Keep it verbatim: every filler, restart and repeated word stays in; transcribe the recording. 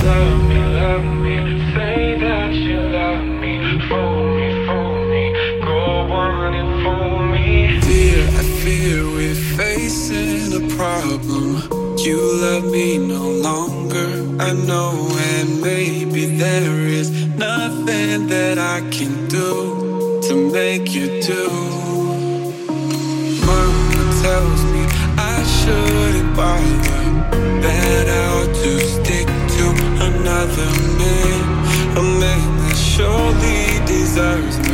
love me, love me. Say that you love me. Fool me, fool me. Go on and fool me. Dear, I fear we're facing a problem. You love me no longer, I know, and maybe there is nothing that I can do to make you do. Mama tells me I shouldn't bother, that I ought to stick to another man, a man that surely deserves me.